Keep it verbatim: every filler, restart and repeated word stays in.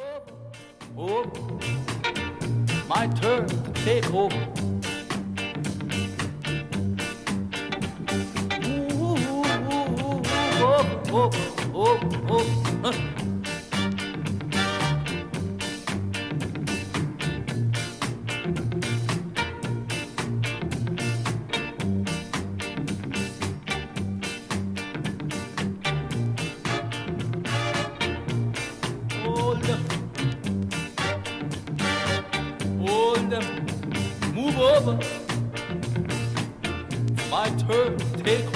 Over. My turn to take over. Ooh, ooh, ooh, ooh, over, over, over, over. Huh. Hold them. Hold them. Move over. My turn to take